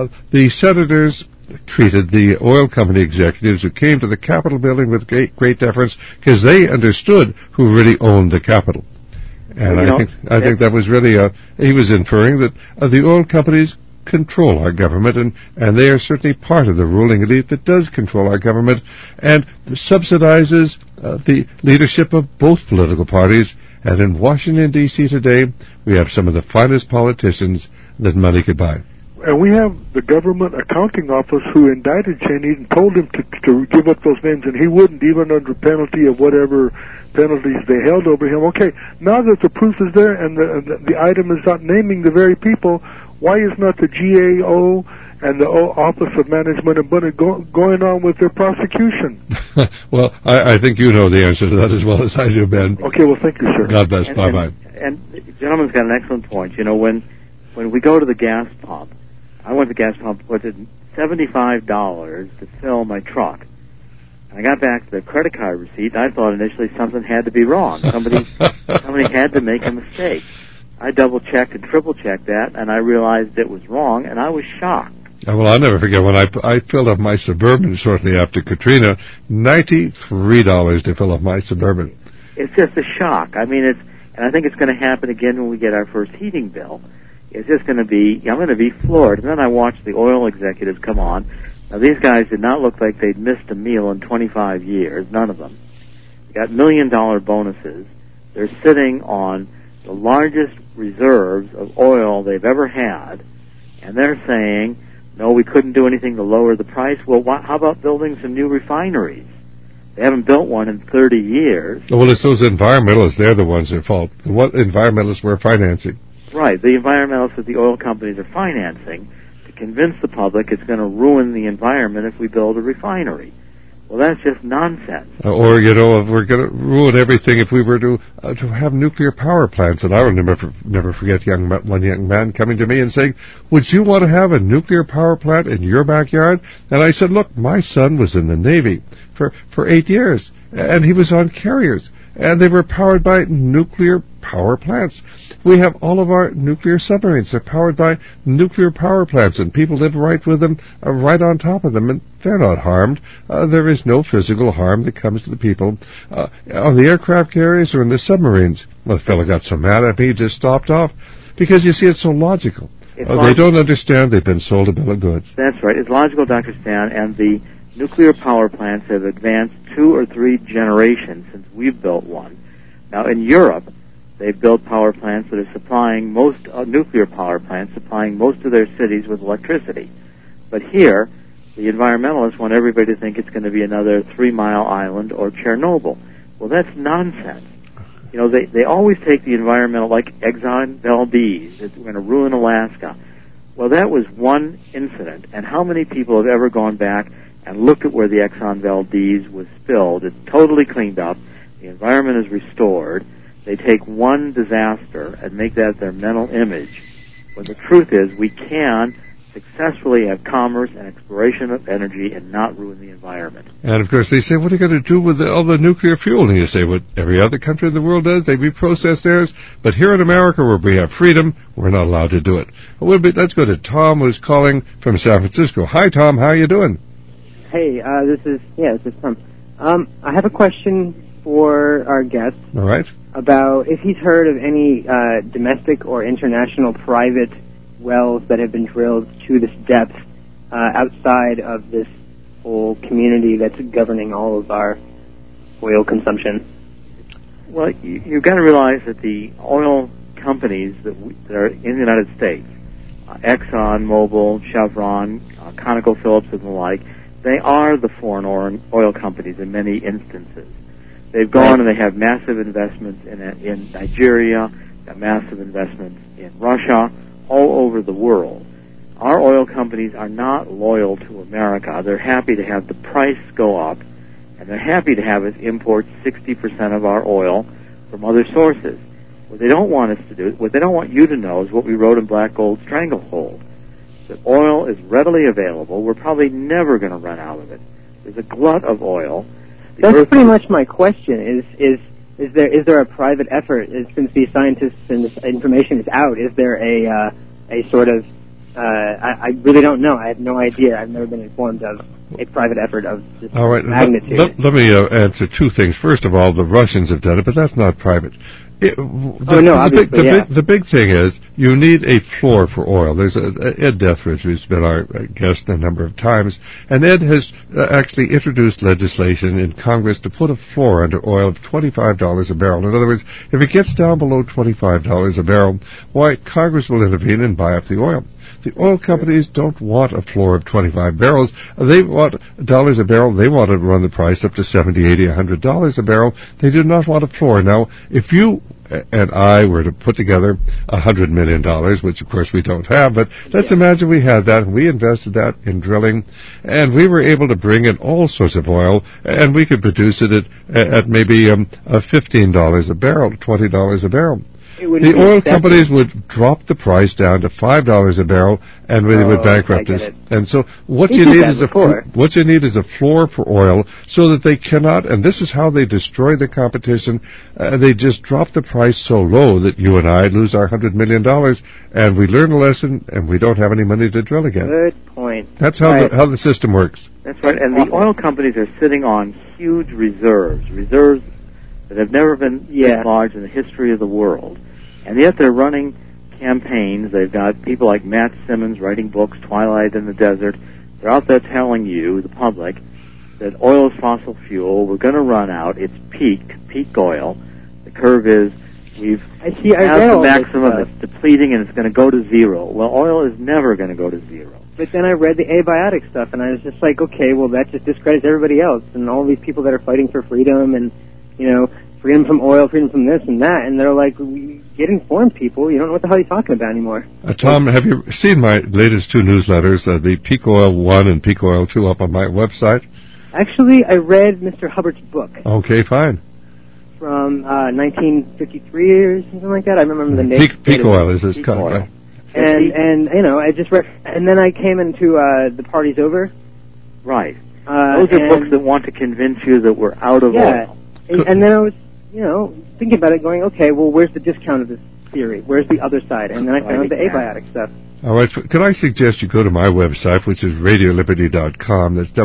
oil company executives who came to the Capitol building with great deference, because they understood who really owned the Capitol. And I think that was really he was inferring that the oil companies control our government, and they are certainly part of the ruling elite that does control our government and subsidizes the leadership of both political parties. And in Washington, D.C. today, we have some of the finest politicians that money could buy. And we have the government accounting office who indicted Cheney and told him to give up those names, and he wouldn't, even under penalty of whatever penalties they held over him. Okay, now that the proof is there and the item is not naming the very people, why is not the GAO and the Office of Management and Budget going on with their prosecution? Well, I think you know the answer to that as well as I do, Ben. Okay, well, thank you, sir. God bless. Bye-bye. And the gentleman's got an excellent point. You know, when we go to the gas pump, I went to the gas pump, put in $75 to fill my truck. And I got back to the credit card receipt, and I thought initially something had to be wrong. Somebody had to make a mistake. I double-checked and triple-checked that, and I realized it was wrong, and I was shocked. Well, I'll never forget when I filled up my Suburban shortly after Katrina, $93 to fill up my Suburban. It's just a shock. I mean, and I think it's going to happen again when we get our first heating bill. It's just going to be, I'm going to be floored. And then I watched the oil executives come on. Now, these guys did not look like they'd missed a meal in 25 years, none of them. They got $1 million bonuses. They're sitting on the largest reserves of oil they've ever had, and they're saying, no, we couldn't do anything to lower the price. Well, how about building some new refineries? They haven't built one in 30 years. Well, it's those environmentalists. They're the ones at fault. What environmentalists we're financing? Right, the environmentalists that the oil companies are financing to convince the public it's going to ruin the environment if we build a refinery. Well, that's just nonsense. Or, you know, if we're going to ruin everything if we were to have nuclear power plants. And I will never forget one young man coming to me and saying, would you want to have a nuclear power plant in your backyard? And I said, look, my son was in the Navy for 8 years, and he was on carriers, and they were powered by nuclear power plants. We have all of our nuclear submarines. They're powered by nuclear power plants, and people live right with them, right on top of them, and they're not harmed. There is no physical harm that comes to the people on the aircraft carriers or in the submarines. Well, the fellow got so mad at me, he just stopped off, because you see, it's so logical. They don't understand they've been sold a bill of goods. That's right. It's logical, Dr. Stan, and the nuclear power plants have advanced 2 or 3 generations since we've built one. Now, in Europe, they've built power plants that are supplying nuclear power plants supplying most of their cities with electricity. But here, the environmentalists want everybody to think it's going to be another 3 Mile Island or Chernobyl. Well, that's nonsense. You know, they always take the environmental, like Exxon Valdez, it's going to ruin Alaska. Well, that was one incident, and how many people have ever gone back and looked at where the Exxon Valdez was spilled? It's totally cleaned up. The environment is restored. They take one disaster and make that their mental image, when the truth is we can successfully have commerce and exploration of energy and not ruin the environment. And, of course, they say, what are you going to do with all the nuclear fuel? And you say, what every other country in the world does, they reprocess theirs. But here in America, where we have freedom, we're not allowed to do it. Let's go to Tom, who's calling from San Francisco. Hi, Tom. How are you doing? Hey, this is Tom. I have a question for our guest. All right. About if he's heard of any domestic or international private wells that have been drilled to this depth outside of this whole community that's governing all of our oil consumption. Well, you've got to realize that the oil companies that are in the United States, Exxon, Mobil, Chevron, ConocoPhillips, and the like, they are the foreign oil companies in many instances. They've gone and they have massive investments in Nigeria, massive investments in Russia, all over the world. Our oil companies are not loyal to America. They're happy to have the price go up, and they're happy to have us import 60% of our oil from other sources. What they don't want us to do, what they don't want you to know, is what we wrote in Black Gold Stranglehold, that oil is readily available. We're probably never going to run out of it. There's a glut of oil. That's pretty much my question. Is there a private effort, since these scientists and this information is out, is there a sort of, I really don't know. I have no idea. I've never been informed of a private effort of this magnitude. Let me answer two things. First of all, the Russians have done it, but that's not private. The big thing is you need a floor for oil. There's Ed Deathridge, who's been our guest a number of times, and Ed has actually introduced legislation in Congress to put a floor under oil of $25 a barrel. In other words, if it gets down below $25 a barrel, why, Congress will intervene and buy up the oil. The oil companies don't want a floor of 25 barrels. They want dollars a barrel. They want to run the price up to $70, $80, $100 a barrel. They do not want a floor. Now, if you and I were to put together $100 million, which of course we don't have, but let's imagine we had that and we invested that in drilling, and we were able to bring in all sorts of oil, and we could produce it at maybe $15 a barrel, $20 a barrel. The oil companies would drop the price down to $5 a barrel, and they would bankrupt us. And so what you need is a floor for oil, so that they cannot. And this is how they destroy the competition. They just drop the price so low that you and I lose our $100 million, and we learn a lesson, and we don't have any money to drill again. Good point. That's how the system works. That's right. And the oil companies are sitting on huge reserves that have never been this large in the history of the world. And yet they're running campaigns. They've got people like Matt Simmons writing books, Twilight in the Desert. They're out there telling you, the public, that oil is fossil fuel. We're going to run out. It's peak oil. The curve is we've passed the maximum. It's depleting, and it's going to go to zero. Well, oil is never going to go to zero. But then I read the abiotic stuff, and I was just like, okay, well, that just discredits everybody else and all these people that are fighting for freedom and, freedom from oil, freedom from this and that, and they're like, get informed, people. You don't know what the hell you're talking about anymore. Tom, have you seen my latest two newsletters, the Peak Oil 1 and Peak Oil 2, up on my website? Actually, I read Mr. Hubbard's book. Okay, fine. From 1953 or something like that. I remember the name. Peak Oil is his cut, right? And I just read, and then I came into The Party's Over. Right. Those are books that want to convince you that we're out of oil. And then I was, thinking about it, going, okay, well, where's the discount of this theory? Where's the other side? And then I found the abiotic stuff. All right. Could I suggest you go to my website, which is RadioLiberty.com. That's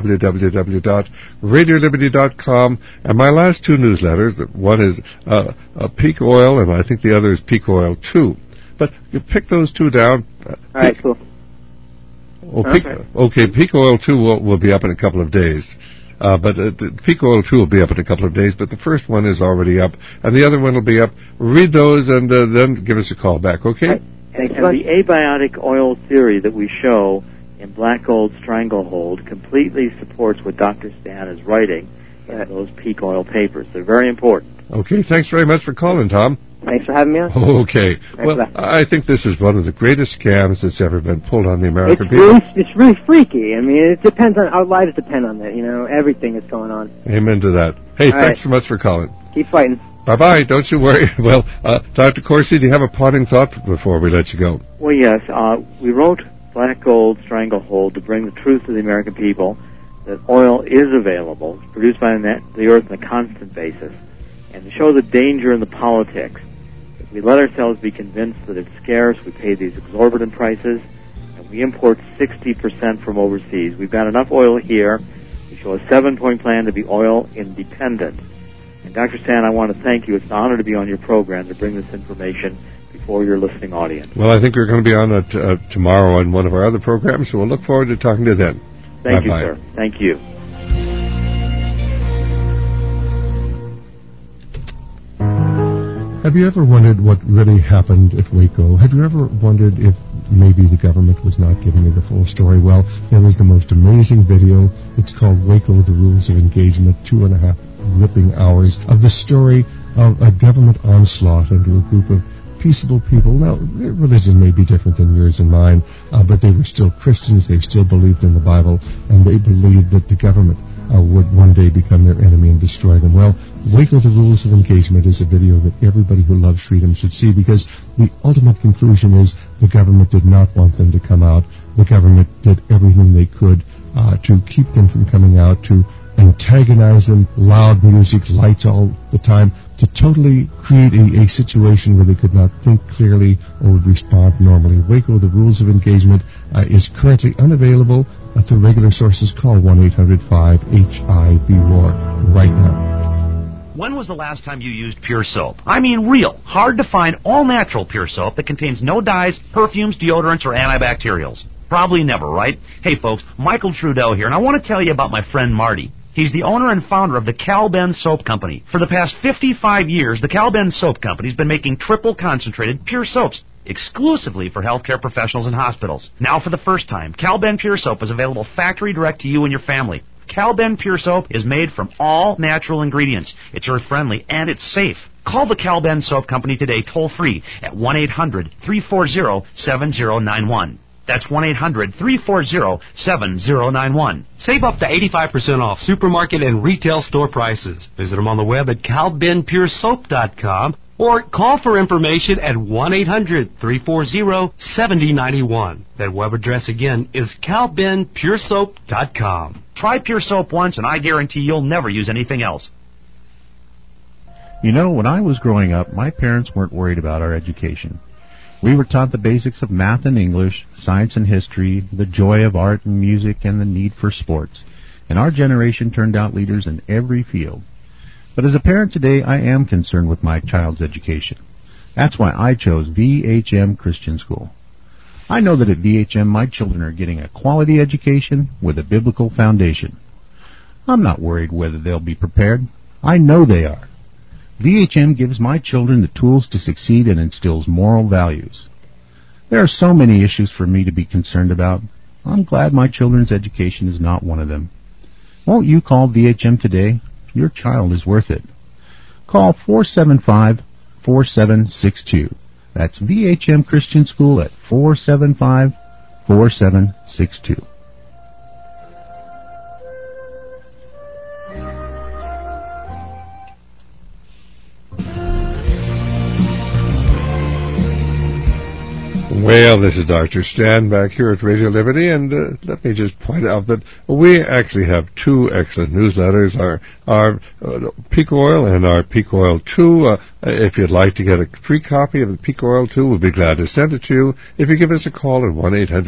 www.radioliberty.com. And my last two newsletters, one is Peak Oil, and I think the other is Peak Oil 2. But you pick those two down. All right, cool. Peak Oil 2 will be up in a couple of days. But Peak Oil 2 will be up in a couple of days, but the first one is already up, and the other one will be up. Read those, and then give us a call back, okay? And the abiotic oil theory that we show in Black Gold Stranglehold completely supports what Dr. Stan is writing in those peak oil papers. They're very important. Okay, thanks very much for calling, Tom. Thanks for having me on. Okay. Well, I think this is one of the greatest scams that's ever been pulled on the American people. It's really freaky. I mean, it depends on, our lives depend on that, everything that's going on. Amen to that. Hey, thanks so much for calling. Keep fighting. Bye-bye. Don't you worry. Well, Dr. Corsi, do you have a parting thought before we let you go? Well, yes. We wrote Black Gold Stranglehold to bring the truth to the American people that oil is available. It's produced by the earth on a constant basis. And to show the danger in the politics, if we let ourselves be convinced that it's scarce, we pay these exorbitant prices, and we import 60% from overseas. We've got enough oil here. We show a 7-point plan to be oil independent. And Dr. Stan, I want to thank you. It's an honor to be on your program to bring this information before your listening audience. Well, I think we're going to be on tomorrow on one of our other programs, so we'll look forward to talking to you then. Thank you, sir. Thank you. Have you ever wondered what really happened at Waco? Have you ever wondered if maybe the government was not giving you the full story? Well, there was the most amazing video. It's called Waco, The Rules of Engagement, 2.5 gripping hours of the story of a government onslaught under a group of peaceable people. Now, their religion may be different than yours and mine, but they were still Christians. They still believed in the Bible, and they believed that the government would one day become their enemy and destroy them. Well, Waco, The Rules of Engagement is a video that everybody who loves freedom should see, because the ultimate conclusion is the government did not want them to come out. The government did everything they could to keep them from coming out, to antagonize them, loud music, lights all the time, to totally create a situation where they could not think clearly or would respond normally. Waco, The Rules of Engagement is currently unavailable through regular sources. Call 1-800-5-HIB-ROAR right now. When was the last time you used Pure Soap? I mean real, hard-to-find, all-natural Pure Soap that contains no dyes, perfumes, deodorants, or antibacterials. Probably never, right? Hey, folks, Michael Trudeau here, and I want to tell you about my friend Marty. He's the owner and founder of the Cal-Ben Soap Company. For the past 55 years, the Cal-Ben Soap Company's been making triple concentrated pure soaps exclusively for healthcare professionals and hospitals. Now, for the first time, Cal-Ben Pure Soap is available factory direct to you and your family. Cal-Ben Pure Soap is made from all natural ingredients. It's earth-friendly and it's safe. Call the Cal-Ben Soap Company today toll-free at 1-800-340-7091. That's 1-800-340-7091. Save up to 85% off supermarket and retail store prices. Visit them on the web at calbenpuresoap.com or call for information at 1-800-340-7091. That web address again is calbenpuresoap.com. Try Pure Soap once and I guarantee you'll never use anything else. You know, when I was growing up, my parents weren't worried about our education. We were taught the basics of math and English, science and history, the joy of art and music, and the need for sports. And our generation turned out leaders in every field. But as a parent today, I am concerned with my child's education. That's why I chose VHM Christian School. I know that at VHM my children are getting a quality education with a biblical foundation. I'm not worried whether they'll be prepared. I know they are. VHM gives my children the tools to succeed and instills moral values. There are so many issues for me to be concerned about. I'm glad my children's education is not one of them. Won't you call VHM today? Your child is worth it. Call 475-4762. That's VHM Christian School at 475-4762. Well, this is Dr. Stan back here at Radio Liberty, and let me just point out that we actually have two excellent newsletters, our Peak Oil and our Peak Oil 2. If you'd like to get a free copy of the Peak Oil 2, we'll be glad to send it to you if you give us a call at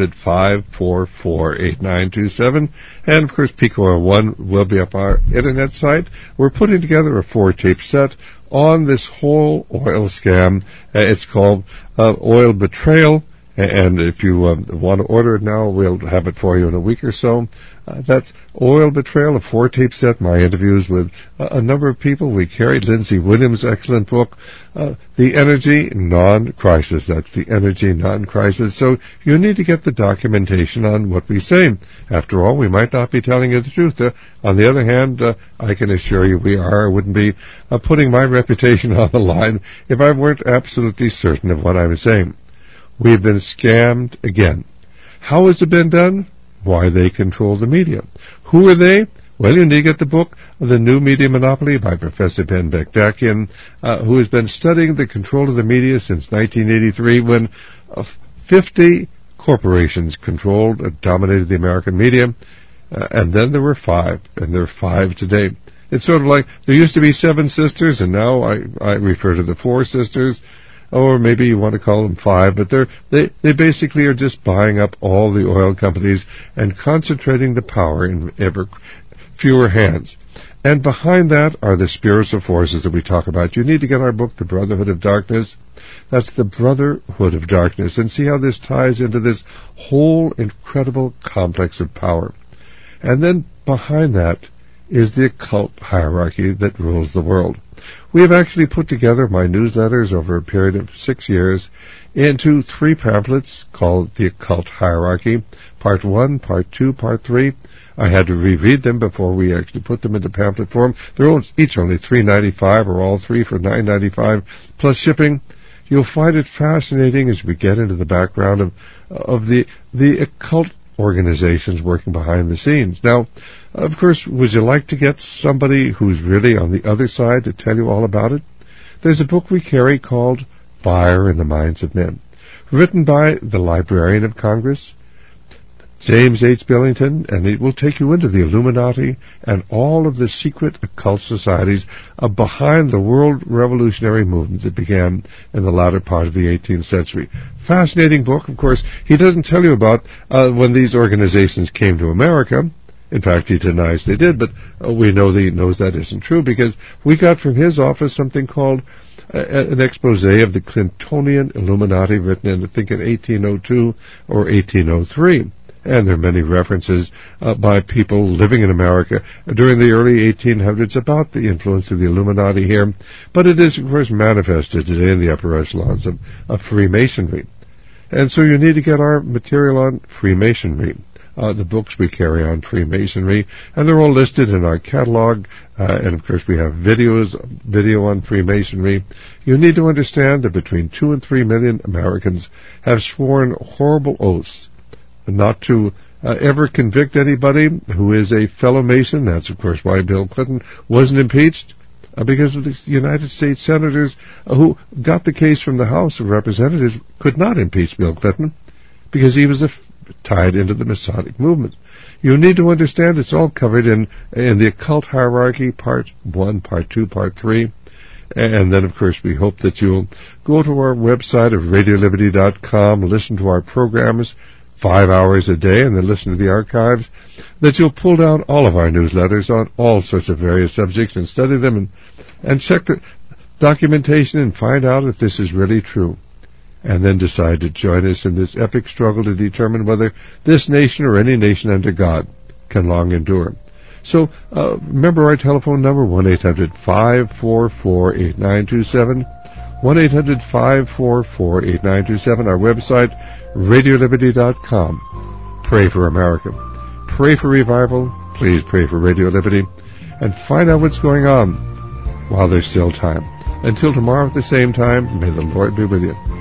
1-800-544-8927. And, of course, Peak Oil 1 will be up our internet site. We're putting together a 4-tape set on this whole oil scam. It's called Oil Betrayal, And if you want to order it now, we'll have it for you in a week or so. That's Oil Betrayal, a 4-tape set, my interviews with a number of people. We carried Lindsay Williams' excellent book, The Energy Non-Crisis. That's The Energy Non-Crisis. So you need to get the documentation on what we say. After all, we might not be telling you the truth. On the other hand, I can assure you we are. I wouldn't be putting my reputation on the line if I weren't absolutely certain of what I'm saying. We've been scammed again. How has it been done? Why, they control the media. Who are they? Well, you need to get the book, The New Media Monopoly, by Professor Ben Bekdakian, who has been studying the control of the media since 1983, when 50 corporations controlled and dominated the American media, and then there were 5, and there are 5 today. It's sort of like there used to be 7 sisters, and now I refer to the 4 sisters, or maybe you want to call them 5, but they basically are just buying up all the oil companies and concentrating the power in ever fewer hands. And behind that are the spiritual forces that we talk about. You need to get our book, The Brotherhood of Darkness. That's The Brotherhood of Darkness, and see how this ties into this whole incredible complex of power. And then behind that is the occult hierarchy that rules the world. We have actually put together my newsletters over a period of 6 years into 3 pamphlets called The Occult Hierarchy, Part 1, Part 2, Part 3. I had to reread them before we actually put them into pamphlet form. They're each only $3.95, or all 3 for $9.95, plus shipping. You'll find it fascinating as we get into the background of the occult organizations working behind the scenes. Now, of course, would you like to get somebody who's really on the other side to tell you all about it? There's a book we carry called Fire in the Minds of Men, written by the Librarian of Congress, James H. Billington, and it will take you into the Illuminati and all of the secret occult societies behind the world revolutionary movement that began in the latter part of the 18th century. Fascinating book. Of course, he doesn't tell you about when these organizations came to America. In fact, he denies they did, but we know that he knows that isn't true, because we got from his office something called an expose of the Clintonian Illuminati, written in, I think, in 1802 or 1803. And there are many references by people living in America during the early 1800s about the influence of the Illuminati here. But it is, of course, manifested today in the upper echelons of Freemasonry. And so you need to get our material on Freemasonry. The books we carry on Freemasonry, and they're all listed in our catalog, and of course we have video on Freemasonry. You need to understand that between 2 and 3 million Americans have sworn horrible oaths not to ever convict anybody who is a fellow Mason. That's, of course, why Bill Clinton wasn't impeached, because of the United States senators who got the case from the House of Representatives could not impeach Bill Clinton because he was tied into the Masonic movement. You need to understand it's all covered in the occult hierarchy, Part 1, Part 2, Part 3. And then, of course, we hope that you'll go to our website of RadioLiberty.com, listen to our programs 5 hours a day, and then listen to the archives, that you'll pull down all of our newsletters on all sorts of various subjects and study them and check the documentation and find out if this is really true. And then decide to join us in this epic struggle to determine whether this nation or any nation under God can long endure. So remember our telephone number, 1-800-544-8927, 1-800-544-8927, our website, RadioLiberty.com. Pray for America. Pray for revival. Please pray for Radio Liberty. And find out what's going on while there's still time. Until tomorrow at the same time, may the Lord be with you.